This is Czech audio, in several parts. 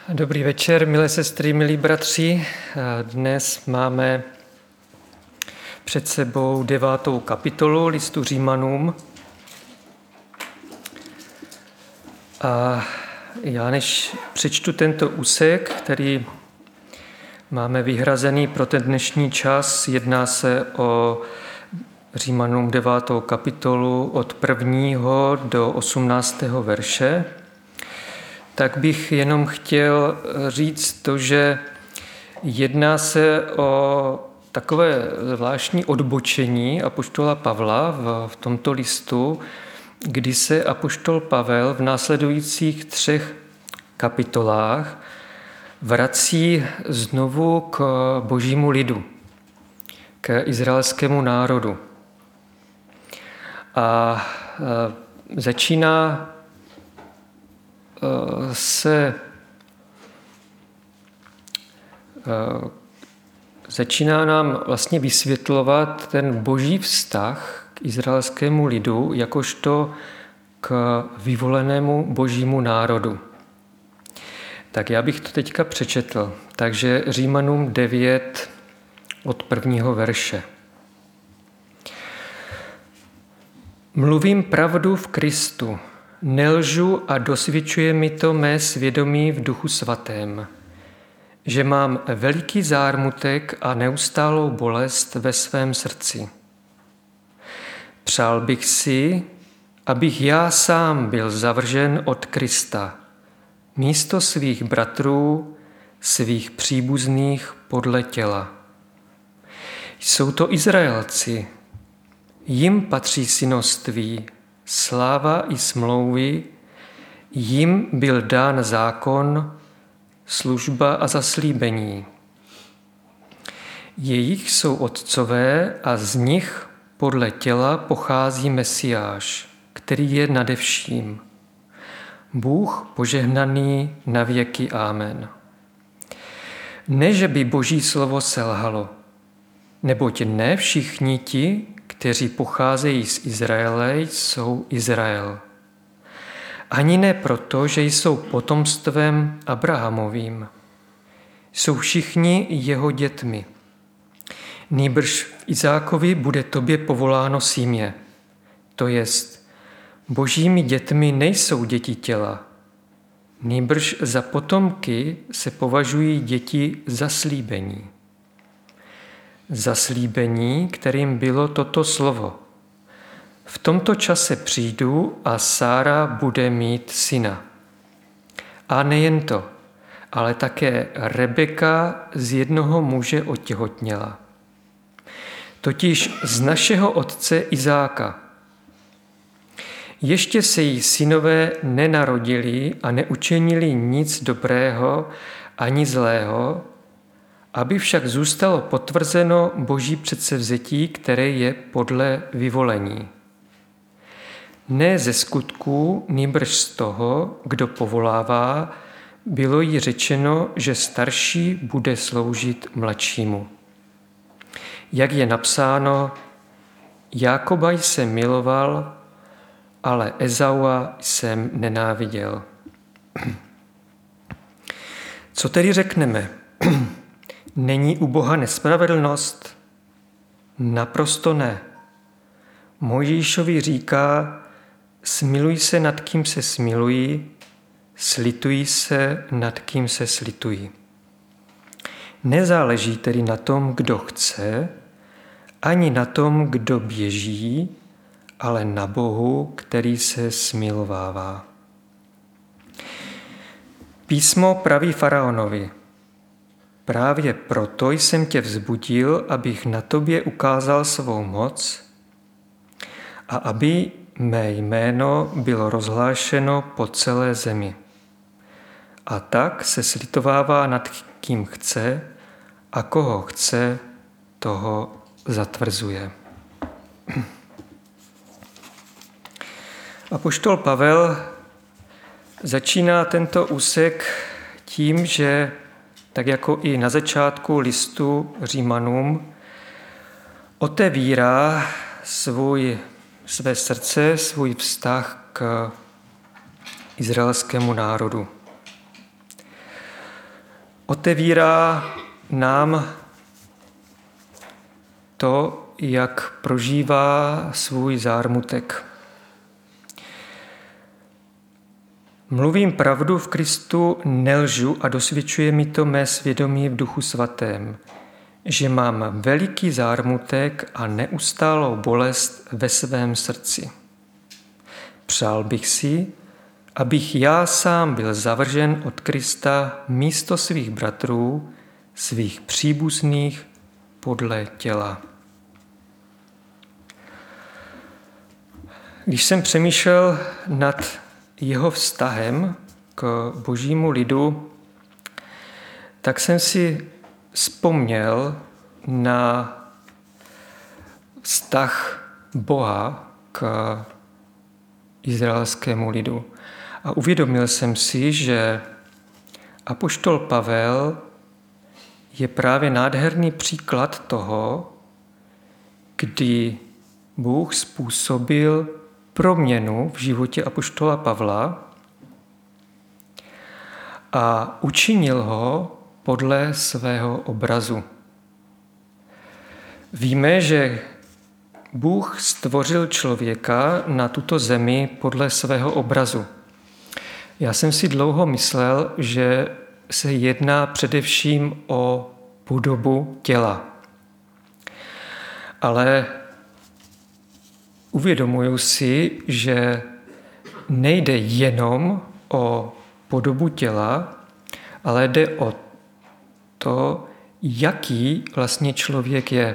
Dobrý večer, milé sestry, milí bratři. Dnes máme před sebou 9. kapitolu listu Římanům. A já než přečtu tento úsek, který máme vyhrazený pro ten dnešní čas, jedná se o Římanům 9. kapitolu od 1. do 18. verše, tak bych jenom chtěl říct to, že jedná se o takové zvláštní odbočení apoštola Pavla v tomto listu, kdy se apoštol Pavel v následujících 3 kapitolách vrací znovu k božímu lidu, k izraelskému národu. A začíná nám vlastně vysvětlovat ten boží vztah k izraelskému lidu jakožto k vyvolenému božímu národu. Tak já bych to teďka přečetl. Takže Římanům 9 od 1. verše. Mluvím pravdu v Kristu, nelžu a dosvědčuje mi to mé svědomí v Duchu svatém, že mám veliký zármutek a neustálou bolest ve svém srdci. Přál bych si, abych já sám byl zavržen od Krista, místo svých bratrů, svých příbuzných podle těla. Jsou to Izraelci, jim patří synoství, sláva i smlouvy, jim byl dán zákon, služba a zaslíbení. Jejich jsou otcové a z nich podle těla pochází Mesiáš, který je nade vším. Bůh požehnaný na věky. Amen. Ne, že by Boží slovo selhalo, neboť ne všichni ti, kteří pocházejí z Izraele, jsou Izrael. Ani ne proto, že jsou potomstvem Abrahamovým. Jsou všichni jeho dětmi. Nýbrž v Izákovi bude tobě povoláno símě. To jest, božími dětmi nejsou děti těla. Nýbrž za potomky se považují děti zaslíbení. Zaslíbení, kterým bylo toto slovo. V tomto čase přijdu a Sára bude mít syna. A nejen to, ale také Rebeka z jednoho muže otěhotněla. Totiž z našeho otce Izáka. Ještě se jí synové nenarodili a neučinili nic dobrého ani zlého, aby však zůstalo potvrzeno boží předsevzetí, které je podle vyvolení. Ne ze skutků, nýbrž z toho, kdo povolává, bylo jí řečeno, že starší bude sloužit mladšímu. Jak je napsáno, Jákoba jsem miloval, ale Ezaua jsem nenáviděl. Co tedy řekneme? Není u Boha nespravedlnost? Naprosto ne. Mojžíšovi říká, smiluj se nad kým se smilují, slituj se nad kým se slitují. Nezáleží tedy na tom, kdo chce, ani na tom, kdo běží, ale na Bohu, který se smilovává. Písmo praví faraonovi, právě proto jsem tě vzbudil, abych na tobě ukázal svou moc a aby mé jméno bylo rozhlášeno po celé zemi. A tak se slitovává nad kým chce a koho chce, toho zatvrzuje. Apoštol Pavel začíná tento úsek tím, že tak jako i na začátku listu Římanům otevírá své srdce, svůj vztah k izraelskému národu. otevírá nám to, jak prožívá svůj zármutek. Mluvím pravdu v Kristu, nelžu a dosvědčuje mi to mé svědomí v Duchu Svatém, že mám veliký zármutek a neustálou bolest ve svém srdci. Přál bych si, abych já sám byl zavržen od Krista místo svých bratrů, svých příbuzných podle těla. Když jsem přemýšlel nad jeho vztahem k božímu lidu, tak jsem si vzpomněl na vztah Boha k izraelskému lidu. A uvědomil jsem si, že apoštol Pavel je právě nádherný příklad toho, kdy Bůh způsobil proměnu v životě apoštola Pavla a učinil ho podle svého obrazu. Víme, že Bůh stvořil člověka na tuto zemi podle svého obrazu. Já jsem si dlouho myslel, že se jedná především o podobu těla. Ale uvědomuji si, že nejde jenom o podobu těla, ale jde o to, jaký vlastně člověk je.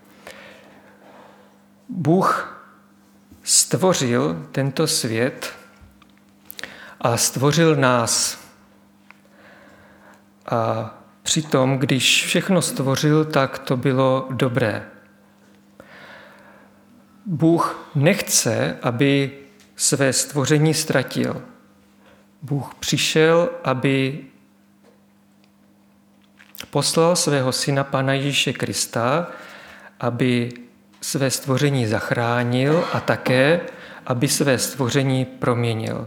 Bůh stvořil tento svět a stvořil nás. A přitom, když všechno stvořil, tak to bylo dobré. Bůh nechce, aby své stvoření ztratil. Bůh přišel, aby poslal svého syna Pána Ježíše Krista, aby své stvoření zachránil a také, aby své stvoření proměnil.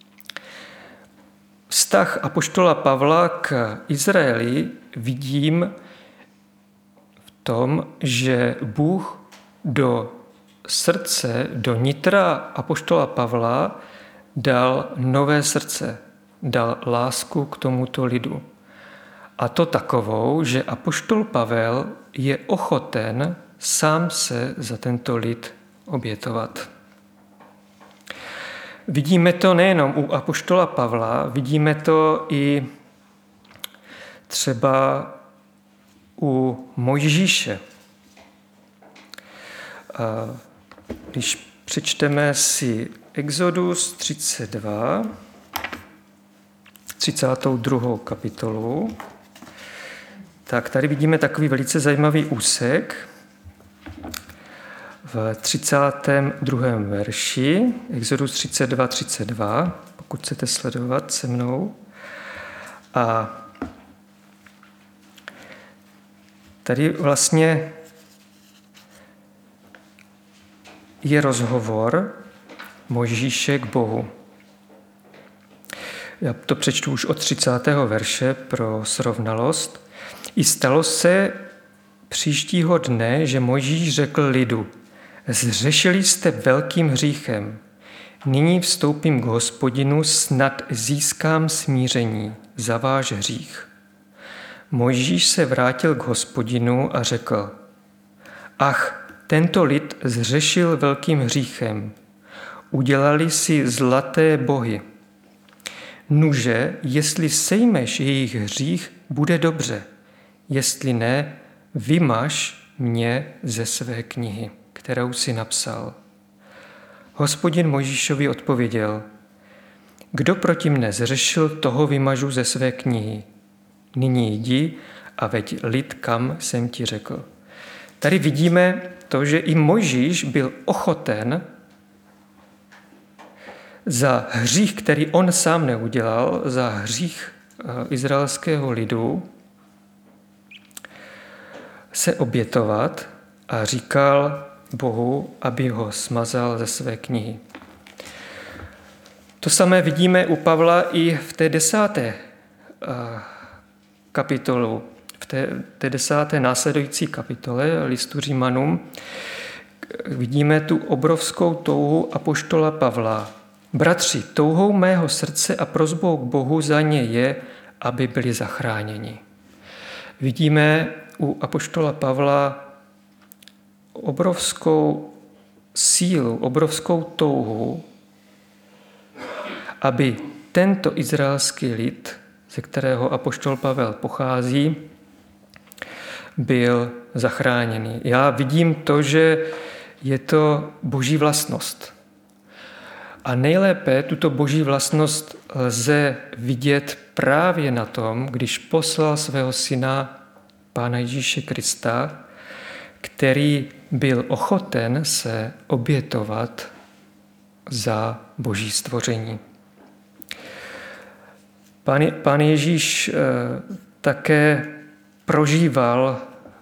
Vztah apoštola Pavla k Izraeli vidím v tom, že Bůh do srdce, do nitra apoštola Pavla dal nové srdce, dal lásku k tomuto lidu. A to takovou, že apoštol Pavel je ochoten sám se za tento lid obětovat. Vidíme to nejenom u apoštola Pavla, vidíme to i třeba u Mojžíše. Když přečteme si Exodus 32, 32. kapitolu, tak tady vidíme takový velice zajímavý úsek v 32. verši, Exodus 32, pokud chcete sledovat se mnou. A tady vlastně je rozhovor Mojžíše k Bohu. Já to přečtu už od 30. verše pro srovnalost. I stalo se příštího dne, že Mojžíš řekl lidu: zřešili jste velkým hříchem. Nyní vstoupím k Hospodinu, snad získám smíření za váš hřích. Mojžíš se vrátil k Hospodinu a řekl: ach, tento lid zřešil velkým hříchem. Udělali si zlaté bohy. Nuže, jestli sejmeš jejich hřích, bude dobře. Jestli ne, vymaž mě ze své knihy, kterou si napsal. Hospodin Mojžíšovi odpověděl: kdo proti mne zřešil, toho vymažu ze své knihy. Nyní jdi a veď lid, kam jsem ti řekl. Tady vidíme to, že i Mojžíš byl ochoten za hřích, který on sám neudělal, za hřích izraelského lidu, se obětovat a říkal Bohu, aby ho smazal ze své knihy. To samé vidíme u Pavla i v té 10. kapitolu, v té 10. následující kapitole listu Římanům, vidíme tu obrovskou touhu apoštola Pavla. Bratři, touhou mého srdce a prosbou k Bohu za ně je, aby byli zachráněni. Vidíme u apoštola Pavla obrovskou sílu, obrovskou touhu, aby tento izraelský lid, ze kterého apoštol Pavel pochází, byl zachráněný. Já vidím to, že je to boží vlastnost. A nejlépe tuto boží vlastnost lze vidět právě na tom, když poslal svého syna, Pána Ježíše Krista, který byl ochoten se obětovat za boží stvoření. Pán Ježíš také prožíval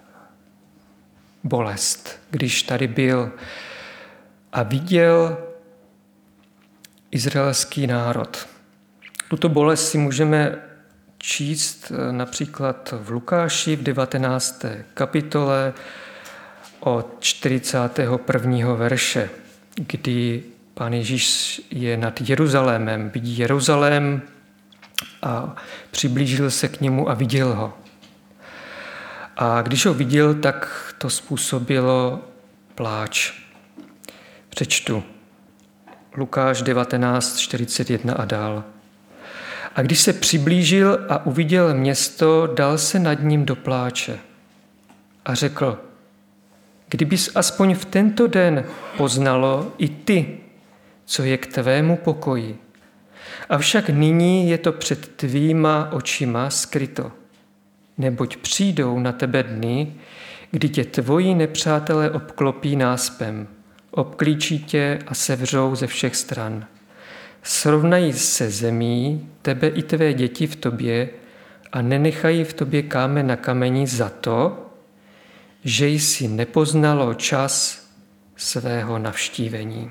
bolest, když tady byl a viděl izraelský národ. Tuto bolest si můžeme číst například v Lukáši v 19. kapitole od 41. verše, kdy Pán Ježíš je nad Jeruzalémem, vidí Jeruzalém a přiblížil se k němu a viděl ho. A když ho viděl, tak to způsobilo pláč. Přečtu. Lukáš 19:41 a dál. A když se přiblížil a uviděl město, dal se nad ním do pláče a řekl, kdybys aspoň v tento den poznalo i ty, co je k tvému pokoji. Avšak nyní je to před tvýma očima skryto, neboť přijdou na tebe dny, kdy tě tvoji nepřátelé obklopí náspem, obklíčí tě a sevřou ze všech stran. Srovnají se zemí tebe i tvé děti v tobě a nenechají v tobě kámen na kameni za to, že jsi nepoznalo čas svého navštívení.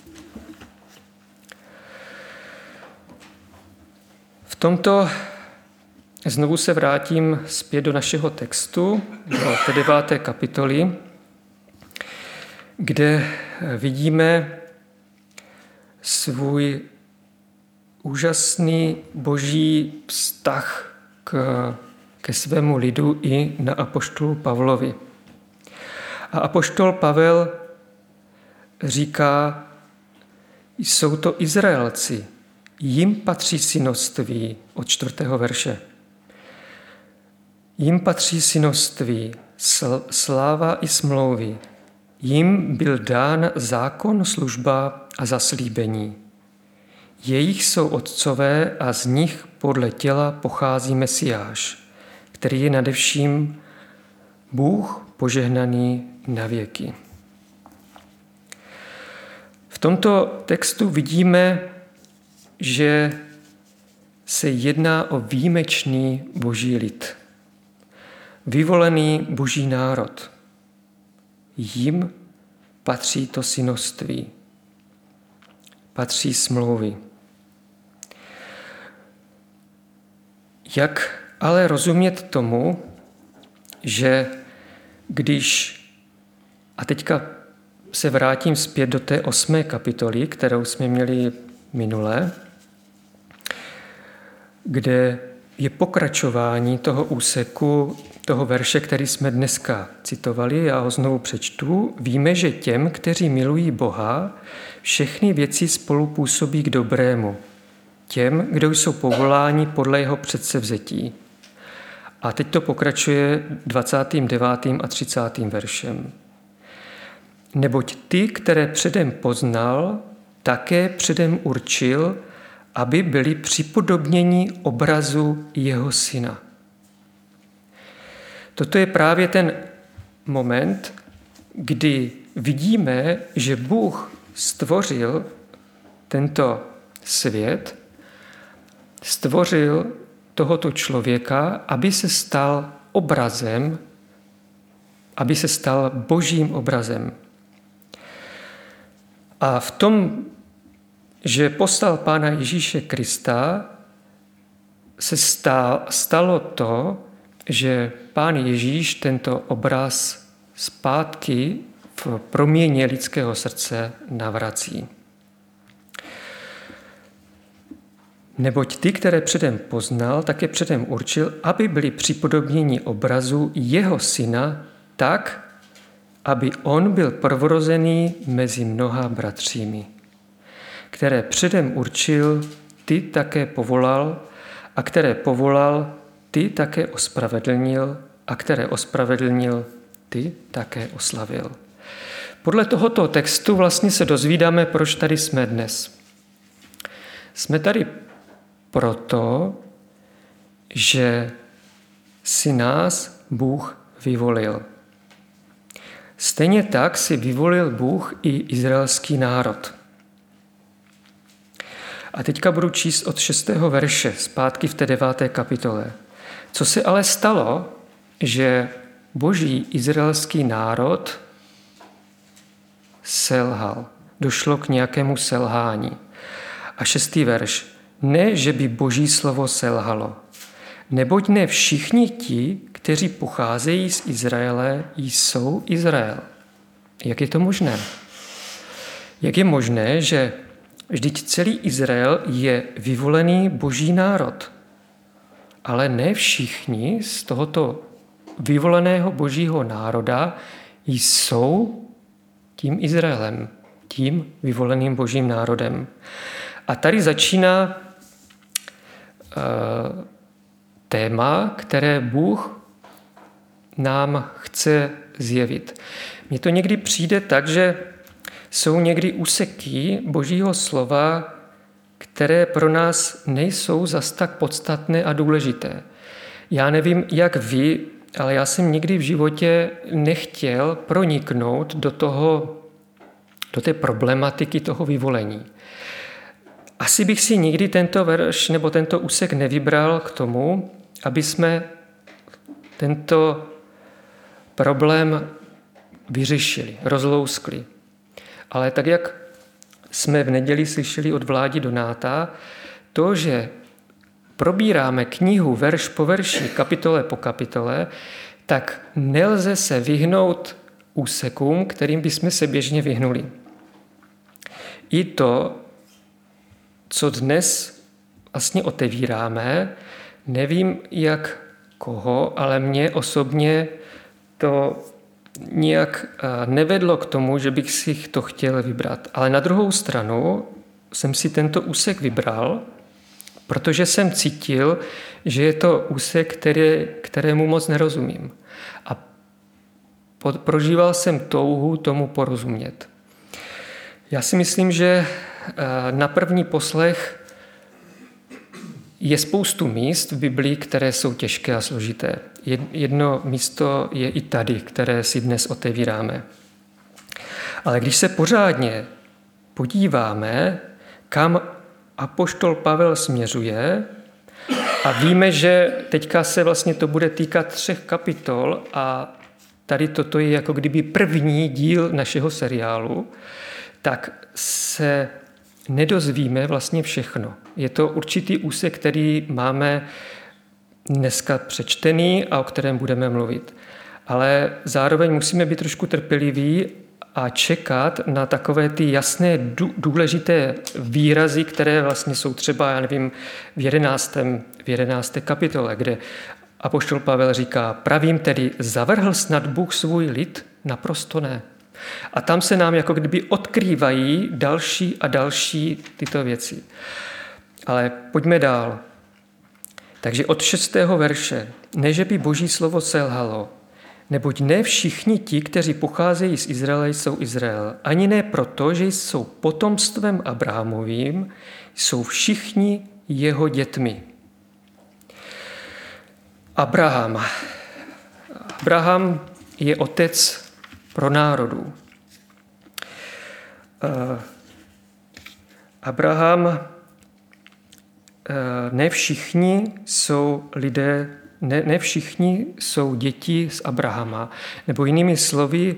V tomto znovu se vrátím zpět do našeho textu, do té 9. kapitoly, kde vidíme svůj úžasný boží vztah ke svému lidu i na apoštolu Pavlovi. A apoštol Pavel říká, jsou to Izraelci, jim patří synoství od 4. verše. Jim patří synoství, sláva i smlouvy. Jim byl dán zákon, služba a zaslíbení. Jejich jsou otcové a z nich podle těla pochází Mesiáš, který je nadevším Bůh požehnaný na věky. V tomto textu vidíme, že se jedná o výjimečný boží lid, vyvolený boží národ. Jim patří to synoství, patří smlouvy. Jak ale rozumět tomu, že když, a teďka se vrátím zpět do té 8. kapitoly, kterou jsme měli minule, kde je pokračování toho úseku, toho verše, který jsme dneska citovali, já ho znovu přečtu. Víme, že těm, kteří milují Boha, všechny věci spolu působí k dobrému. Těm, kdo jsou povoláni podle jeho předsevzetí. A teď to pokračuje 29. a 30. veršem. Neboť ty, které předem poznal, také předem určil, aby byli připodobněni obrazu jeho syna. Toto je právě ten moment, kdy vidíme, že Bůh stvořil tento svět, stvořil tohoto člověka, aby se stal obrazem, aby se stal božím obrazem. A v tom, že poslal Pána Ježíše Krista, se stalo to, že Pán Ježíš tento obraz zpátky v proměně lidského srdce navrací. Neboť ty, které předem poznal, také předem určil, aby byli připodobněni obrazu jeho syna tak, aby on byl prvorozený mezi mnoha bratřími. Které předem určil, ty také povolal, a které povolal, ty také ospravedlnil, a které ospravedlnil, ty také oslavil. Podle tohoto textu vlastně se dozvídáme, proč tady jsme dnes. Jsme tady proto, že si nás Bůh vyvolil. Stejně tak si vyvolil Bůh i izraelský národ. A teďka budu číst od 6. verše, zpátky v té 9. kapitole. Co se ale stalo, že boží izraelský národ selhal. Došlo k nějakému selhání. A 6. verš. Ne, že by boží slovo selhalo. Neboť ne všichni ti, kteří pocházejí z Izraele, jsou Izrael. Jak je to možné? Jak je možné, že vždyť celý Izrael je vyvolený boží národ, ale ne všichni z tohoto vyvoleného božího národa jsou tím Izraelem, tím vyvoleným božím národem. A tady začíná téma, které Bůh nám chce zjevit. Mně to někdy přijde tak, že jsou někdy úseky božího slova, které pro nás nejsou zas tak podstatné a důležité. Já nevím, jak vy, ale já jsem nikdy v životě nechtěl proniknout do té problematiky toho vyvolení. Asi bych si nikdy tento verš nebo tento úsek nevybral k tomu, aby jsme tento problém vyřešili, rozlouskli. Ale tak, jak jsme v neděli slyšeli od Vládi Donáta, to, že probíráme knihu verš po verši, kapitole po kapitole, tak nelze se vyhnout úsekům, kterým bychom se běžně vyhnuli. I to, co dnes vlastně otevíráme, nevím jak koho, ale mě osobně to nijak nevedlo k tomu, že bych si to chtěl vybrat. Ale na druhou stranu jsem si tento úsek vybral, protože jsem cítil, že je to úsek, kterému moc nerozumím. A prožíval jsem touhu tomu porozumět. Já si myslím, že na první poslech je spoustu míst v Biblii, které jsou těžké a složité. Jedno místo je i tady, které si dnes otevíráme. Ale když se pořádně podíváme, kam apoštol Pavel směřuje, a víme, že teďka se vlastně to bude týkat 3 kapitol a tady toto je jako kdyby první díl našeho seriálu, tak se nedozvíme vlastně všechno. Je to určitý úsek, který máme dneska přečtený a o kterém budeme mluvit. Ale zároveň musíme být trošku trpěliví a čekat na takové ty jasné, důležité výrazy, které vlastně jsou třeba, já nevím, v 11. kapitole, kde apoštol Pavel říká, pravím tedy, zavrhl snad Bůh svůj lid? Naprosto ne. A tam se nám jako kdyby odkrývají další a další tyto věci. Ale pojďme dál. Takže od 6. verše. Ne, že by boží slovo selhalo, neboť ne všichni ti, kteří pocházejí z Izraele, jsou Izrael. Ani ne proto, že jsou potomstvem Abrahamovým, jsou všichni jeho dětmi. Abraham je otec pro národů. Ne všichni jsou lidé, ne všichni jsou děti z Abrahama. Nebo jinými slovy,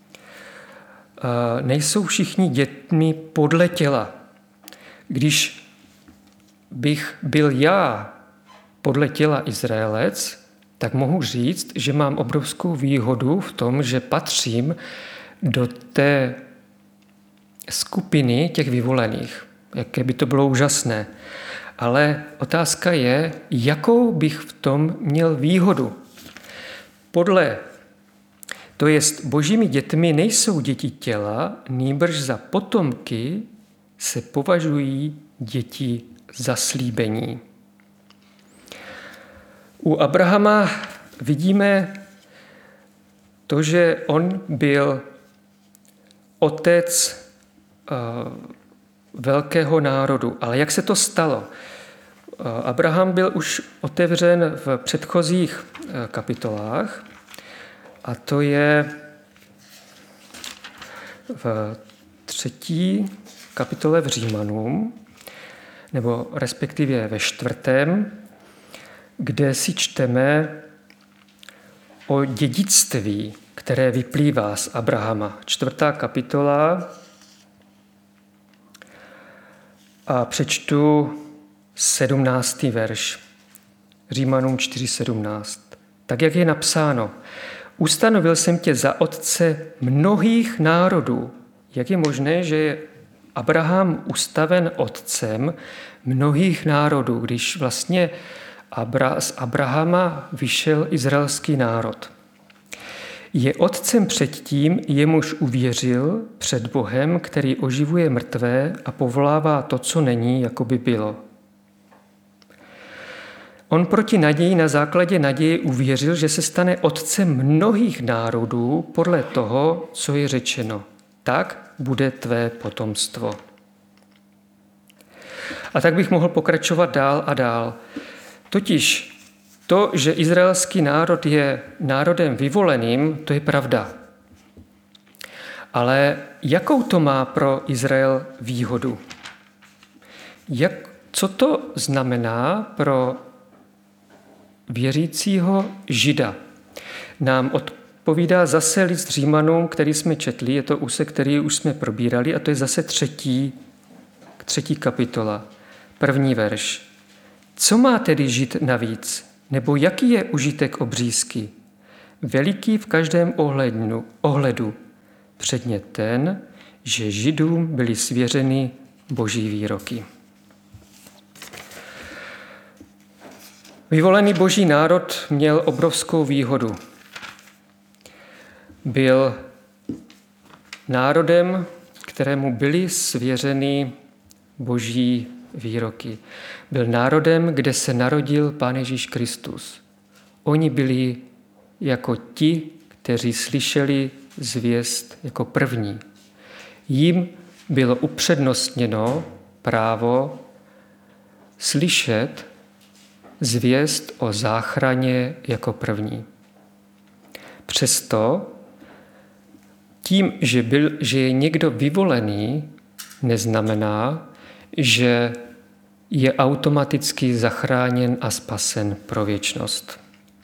nejsou všichni dětmi podle těla. Když bych byl já podle těla Izraelec, tak mohu říct, že mám obrovskou výhodu v tom, že patřím do té skupiny těch vyvolených. Jaké by to bylo úžasné. Ale otázka je, jakou bych v tom měl výhodu. To jest, božími dětmi nejsou děti těla, nýbrž za potomky se považují děti zaslíbení. U Abrahama vidíme to, že on byl otec velkého národu. Ale jak se to stalo? Abraham byl už otevřen v předchozích kapitolách a to je v 3. kapitole v Římanům, nebo respektive ve 4., kde si čteme o dědictví, které vyplývá z Abrahama. 4. kapitola a přečtu 17. verš. Římanům 4.17. Tak, jak je napsáno, ustanovil jsem tě za otce mnohých národů. Jak je možné, že je Abraham ustaven otcem mnohých národů, když vlastně z Abrahama vyšel izraelský národ? Je otcem předtím, jemuž uvěřil před Bohem, který oživuje mrtvé a povolává to, co není, jako by bylo. On proti naději na základě naděje uvěřil, že se stane otcem mnohých národů podle toho, co je řečeno. Tak bude tvé potomstvo. A tak bych mohl pokračovat dál a dál. Totiž to, že izraelský národ je národem vyvoleným, to je pravda. Ale jakou to má pro Izrael výhodu? Co to znamená pro věřícího Žida? Nám odpovídá zase list Římanům, který jsme četli, je to úsek, který už jsme probírali, a to je zase 3. kapitola, 1. verš. Co má tedy Žid navíc? Nebo jaký je užitek obřízky? Veliký v každém ohledu. Předně ten, že Židům byly svěřeny boží výroky. Vyvolený boží národ měl obrovskou výhodu. Byl národem, kterému byly svěřeny boží výroky. Byl národem, kde se narodil Pán Ježíš Kristus. Oni byli jako ti, kteří slyšeli zvěst jako první. Jim bylo upřednostněno právo slyšet zvěst o záchraně jako první. Přesto tím, že je někdo vyvolený, neznamená, že je automaticky zachráněn a spasen pro věčnost.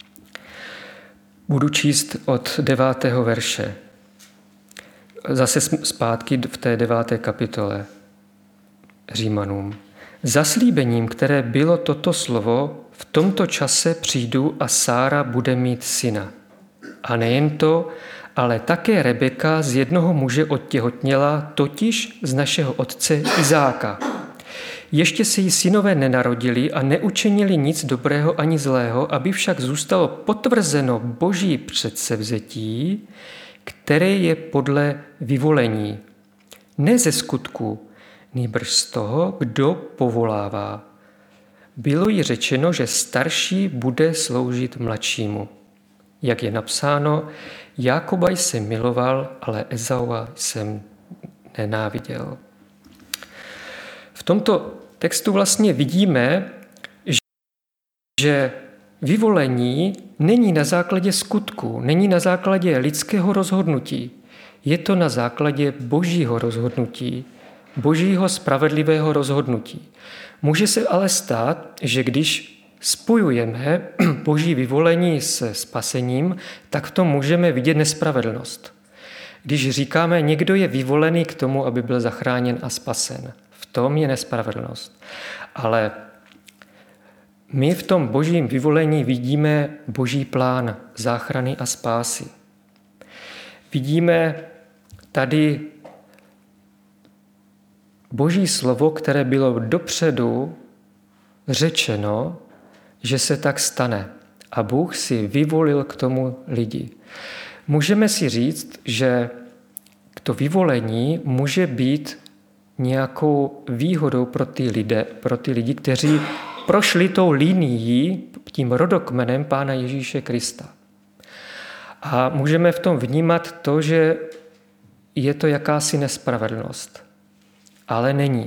Budu číst od 9. verše. Zase zpátky v té 9. kapitole Římanům. Zaslíbením, které bylo toto slovo, v tomto čase přijdu a Sára bude mít syna. A nejen to, ale také Rebeka z jednoho muže odtěhotněla, totiž z našeho otce Izáka. Ještě se jí synové nenarodili a neučinili nic dobrého ani zlého, aby však zůstalo potvrzeno boží předsevzetí, které je podle vyvolení. Ne ze skutku, nýbrž z toho, kdo povolává. Bylo jí řečeno, že starší bude sloužit mladšímu. Jak je napsáno, Jákoba jsem miloval, ale Ezaua jsem nenáviděl. V tomto textu vlastně vidíme, že vyvolení není na základě skutku, není na základě lidského rozhodnutí. Je to na základě božího rozhodnutí, božího spravedlivého rozhodnutí. Může se ale stát, že když spojujeme boží vyvolení se spasením, tak v tom můžeme vidět nespravedlnost. Když říkáme, někdo je vyvolený k tomu, aby byl zachráněn a spasen, v tom je nespravedlnost. Ale My v tom božím vyvolení vidíme boží plán záchrany a spásy. Vidíme tady boží slovo, které bylo dopředu řečeno, že se tak stane. A Bůh si vyvolil k tomu lidi. Můžeme si říct, že to vyvolení může být nějakou výhodou pro ty lidi, kteří prošli tou linií, tím rodokmenem Pána Ježíše Krista. A můžeme v tom vnímat to, že je to jakási nespravedlnost. Ale není.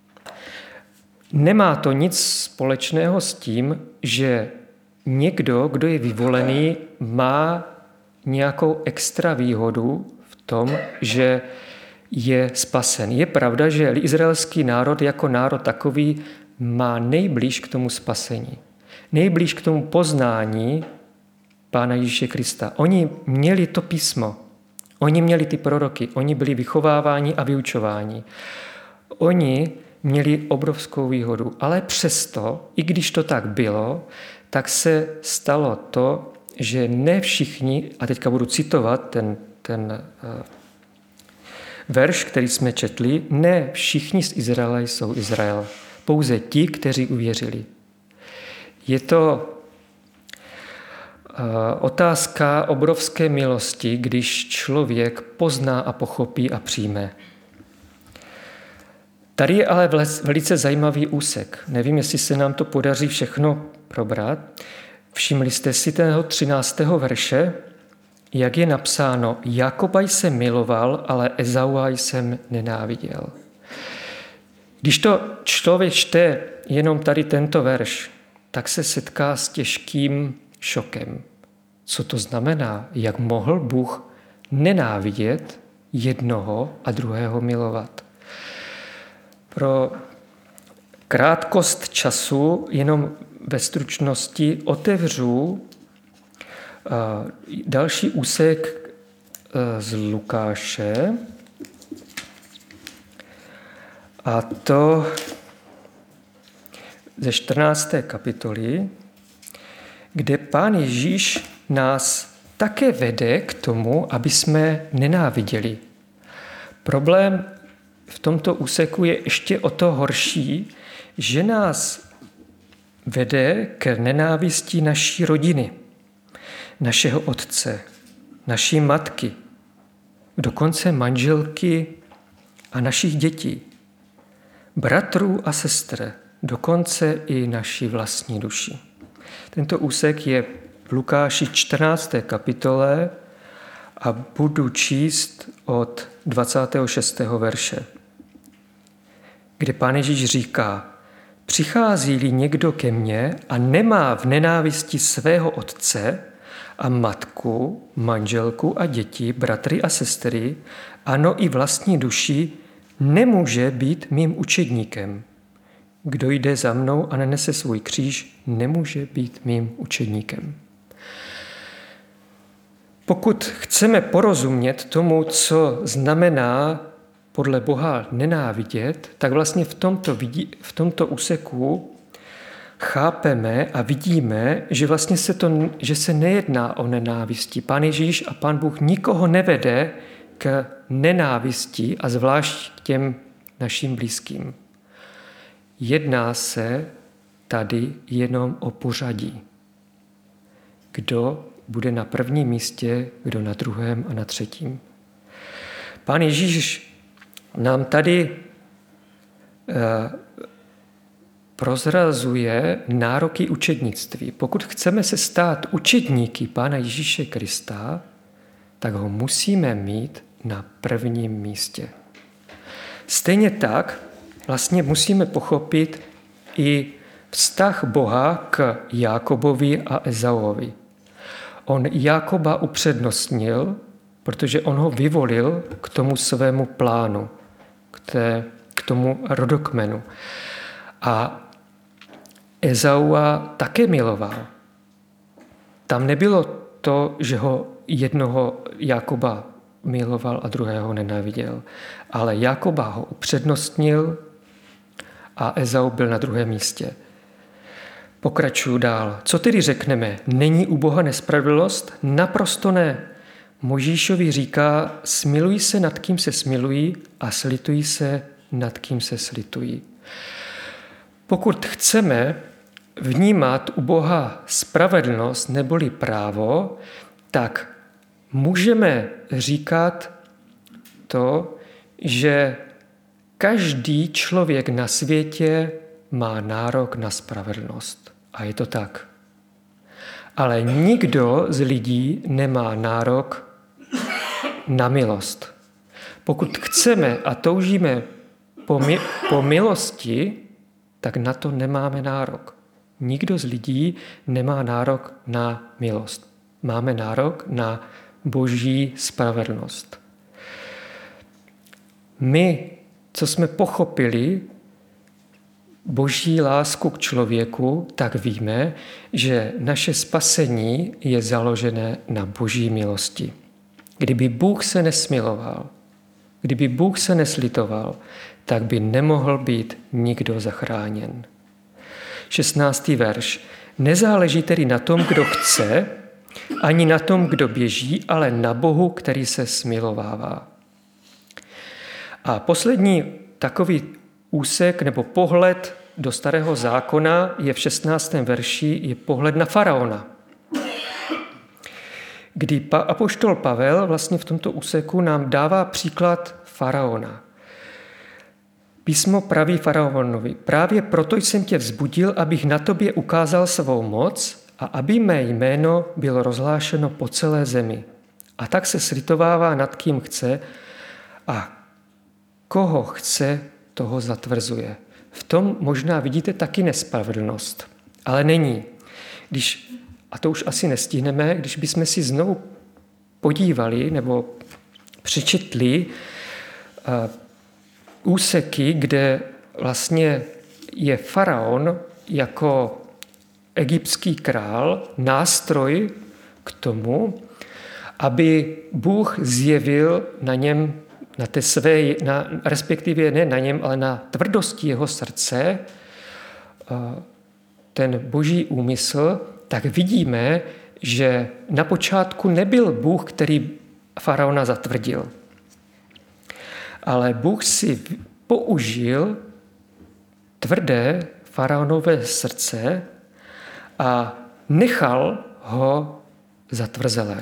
Nemá to nic společného s tím, že někdo, kdo je vyvolený, má nějakou extra výhodu v tom, že je spasen. Je pravda, že izraelský národ jako národ takový má nejblíž k tomu spasení. Nejblíž k tomu poznání Pána Ježíše Krista. Oni měli to písmo. Oni měli ty proroky. Oni byli vychováváni a vyučováni. Oni měli obrovskou výhodu. Ale přesto, i když to tak bylo, tak se stalo to, že ne všichni, a teďka budu citovat ten verš, který jsme četli, ne všichni z Izraele jsou Izrael. Pouze ti, kteří uvěřili. Je to otázka obrovské milosti, když člověk pozná a pochopí a přijme. Tady je ale velice zajímavý úsek. Nevím, jestli se nám to podaří všechno probrat. Všimli jste si toho 13. verše, jak je napsáno: Jakoba jsem miloval, ale Ezaua jsem nenáviděl. Když to člověk čte jenom tady tento verš, tak se setká s těžkým šokem. Co to znamená? Jak mohl Bůh nenávidět jednoho a druhého milovat? Pro krátkost času jenom ve stručnosti otevřu další úsek z Lukáše, a to ze 14. kapitoly, kde Pán Ježíš nás také vede k tomu, aby jsme nenáviděli. Problém v tomto úseku je ještě o to horší, že nás vede k nenávisti naší rodiny, našeho otce, naší matky, dokonce manželky a našich dětí, bratrů a sestr, dokonce i naší vlastní duši. Tento úsek je v Lukáši 14. kapitole a budu číst od 26. verše, kde Pán Ježíš říká: Přichází-li někdo ke mně a nemá v nenávisti svého otce a matku, manželku a děti, bratry a sestry, ano i vlastní duši, nemůže být mým učedníkem. Kdo jde za mnou a nenese svůj kříž, nemůže být mým učedníkem. Pokud chceme porozumět tomu, co znamená podle Boha nenávidět, tak vlastně v tomto úseku chápeme a vidíme, že vlastně že se nejedná o nenávisti. Pán Ježíš a Pán Bůh nikoho nevede k nenávisti a zvlášť k těm našim blízkým. Jedná se tady jenom o pořadí. Kdo bude na prvním místě, kdo na druhém a na třetím. Pán Ježíš nám tady prozrazuje nároky učednictví. Pokud chceme se stát učedníky Pána Ježíše Krista, tak ho musíme mít na prvním místě. Stejně tak vlastně musíme pochopit i vztah Boha k Jákobovi a Ezauovi. On Jákoba upřednostnil, protože on ho vyvolil k tomu svému plánu, k tomu rodokmenu. A Ezaua také miloval. Tam nebylo to, že ho jednoho Jákoba miloval a druhého nenáviděl, ale Jákoba ho upřednostnil a Ezau byl na druhém místě. Pokračuju dál. Co tedy řekneme? Není u Boha nespravedlnost? Naprosto ne. Mojžíšovi říká, smiluj se nad kým se smilují a slituj se nad kým se slitují. Pokud chceme vnímat u Boha spravedlnost neboli právo, tak můžeme říkat to, že každý člověk na světě má nárok na spravedlnost. A je to tak. Ale nikdo z lidí nemá nárok na milost. Pokud chceme a toužíme po milosti, tak na to nemáme nárok. Nikdo z lidí nemá nárok na milost. Máme nárok na boží spravedlnost. My, co jsme pochopili boží lásku k člověku, tak víme, že naše spasení je založené na boží milosti. Kdyby Bůh se nesmiloval, kdyby Bůh se neslitoval, tak by nemohl být nikdo zachráněn. 16. verš. Nezáleží tedy na tom, kdo chce, ani na tom, kdo běží, ale na Bohu, který se smilovává. A poslední takový úsek nebo pohled do Starého zákona je v 16. verši, je pohled na faraona. Kdy apoštol Pavel vlastně v tomto úseku nám dává příklad faraona. Písmo praví faraonovi, právě proto jsem tě vzbudil, abych na tobě ukázal svou moc a aby mé jméno bylo rozhlášeno po celé zemi. A tak se slitovává nad kým chce a koho chce, toho zatvrzuje. V tom možná vidíte taky nespravedlnost, ale není. A to už asi nestihneme, když bychom si znovu podívali nebo přečetli úseky, kde vlastně je faraon jako egyptský král nástroj k tomu, aby Bůh zjevil na něm, respektive ne na něm, ale na tvrdosti jeho srdce ten boží úmysl, tak vidíme, že na počátku nebyl Bůh, který faraona zatvrdil. Ale Bůh si použil tvrdé faraonové srdce a nechal ho zatvrzelé.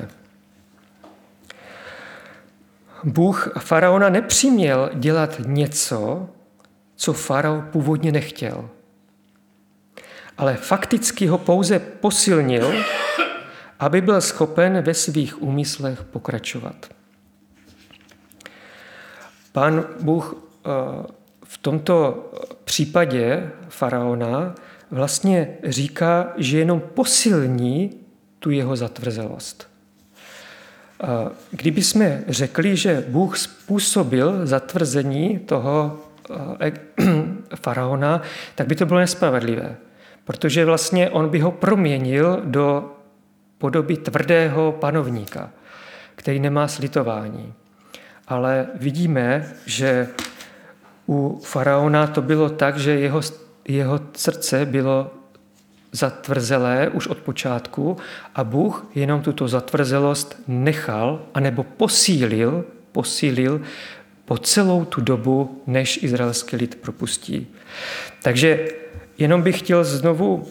Bůh faraona nepřiměl dělat něco, co faraon původně nechtěl. Ale fakticky ho pouze posilnil, aby byl schopen ve svých úmyslech pokračovat. Pán Bůh v tomto případě faraona vlastně říká, že jenom posilní tu jeho zatvrzelost. Kdybychom řekli, že Bůh způsobil zatvrzení toho faraona, tak by to bylo nespravedlivé, protože vlastně on by ho proměnil do podoby tvrdého panovníka, který nemá slitování. Ale vidíme, že u faraona to bylo tak, že jeho srdce bylo zatvrzelé už od počátku a Bůh jenom tuto zatvrzelost nechal anebo posílil po celou tu dobu, než izraelský lid propustí. Takže jenom bych chtěl znovu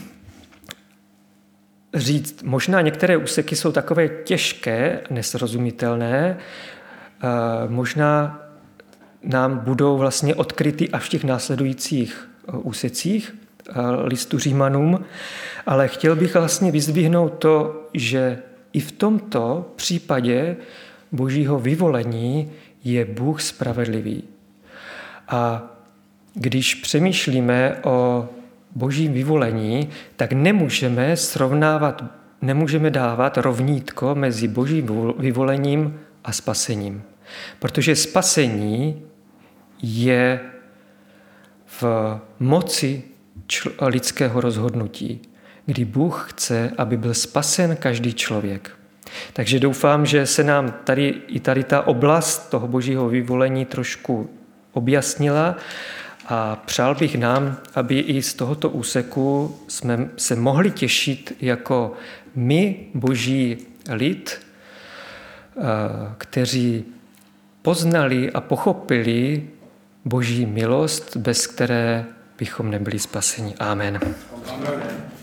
říct, možná některé úseky jsou takové těžké, nesrozumitelné, možná nám budou vlastně odkryty až v těch následujících úsecích listu Římanům, ale chtěl bych vlastně vyzdvihnout to, že i v tomto případě božího vyvolení je Bůh spravedlivý. A když přemýšlíme o božím vyvolení, tak nemůžeme dávat rovnítko mezi božím vyvolením a spasením. Protože spasení je v moci lidského rozhodnutí, kdy Bůh chce, aby byl spasen každý člověk. Takže doufám, že se nám tady ta oblast toho božího vyvolení trošku objasnila A přál bych nám, aby i z tohoto úseku jsme se mohli těšit jako my, boží lid, kteří poznali a pochopili boží milost, bez které bychom nebyli spaseni. Amen. Amen.